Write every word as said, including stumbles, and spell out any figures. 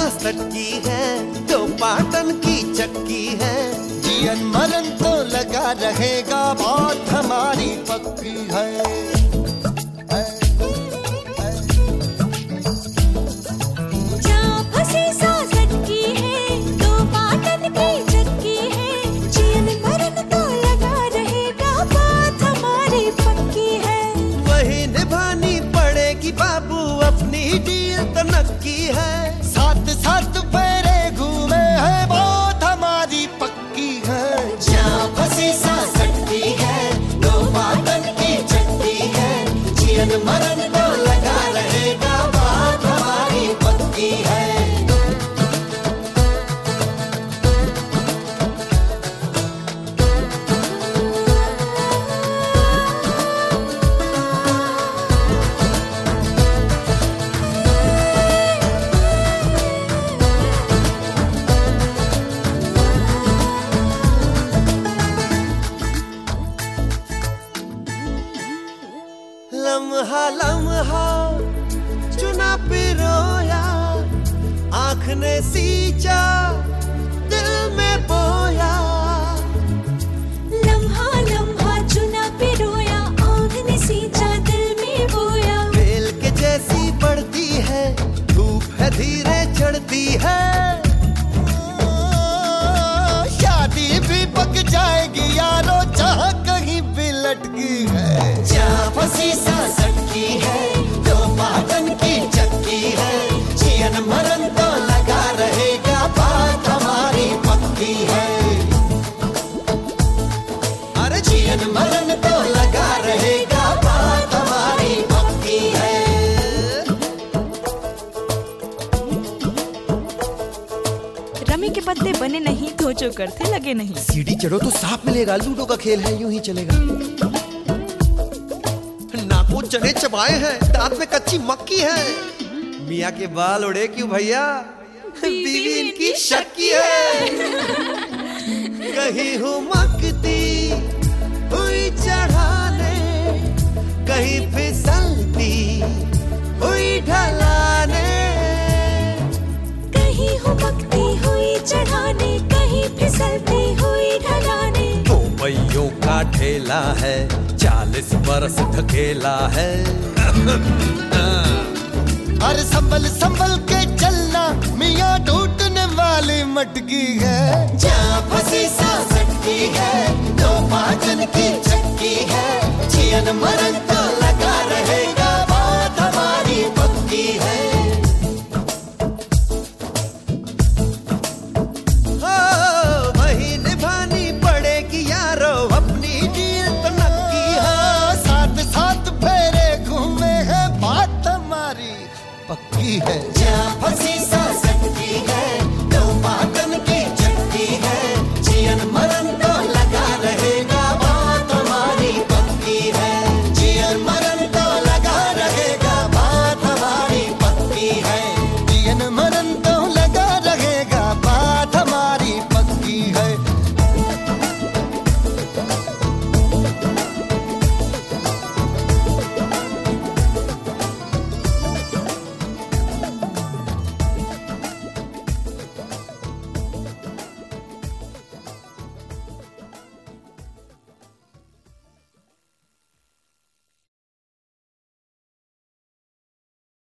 सांस लटकी है, तो पाटन की चक्की है। जीवन मरण तो लगा रहेगा, बात हमारी पक्की है। बाबू अपनी डील तो नक्की है, साथ साथ फेरे घूमे है, बात हमारी पक्की है। जहाँ फंसी सांस अटकी है, दो पाटन की चक्की है। जीवन मरण तो लगा रहेगा, बात हमारी पक्की है। लम्हा लम्हा चुना पिरोया, आँख ने सींचा दिल में बोया। लम्हा लम्हा चुना पिरोया, आँख ने सींचा दिल में बोया। बेल के जैसी बढ़ती है, धूप है धीरे चढ़ती है। शादी भी पक जाएगी यारो, जहाँ कहीं भी लटकी है। जहाँ फंसी सांस अटकी है, दो पाटन की चक्की है। जीवन मरण तो लगा रहेगा, बात हमारी पक्की है। अरे जीवन मरण तो लगा रहेगा, बात हमारी पक्की है। रमी के पत्ते बने नहीं तो जो करते लगे नहीं। सीढ़ी चढ़ो तो सांप मिलेगा, लूडो का खेल है, यूं ही चलेगा। नाखून चने चबाए हैं, दांत में कच्ची मक्की है। मियाँ के बाल उड़े क्यों भैया, बीवी इनकी शक्की है। कहीं हूँ मकती हुई चढ़ाने, कहीं फिसलती हुई ढलाने। कहीं हूँ मकती हुई चढ़ाने, कहीं फिसलती हुई ढलाने। दो पहियों का ठेला है, चालीस बरस धकेला है। अरे संभल संभल के चलना, मियाँ टूटने वाली मटकी है। जहाँ फंसी सांस अटकी है, दो पाटन की चक्की है। जीवन मरण तो लगा रहेगा, बात हमारी पक्की है। ओ, वही निभानी पड़ेगी यारो, अपनी डील तो नक्की है। साथ साथ फेरे घूमे है, बात हमारी पक्की है।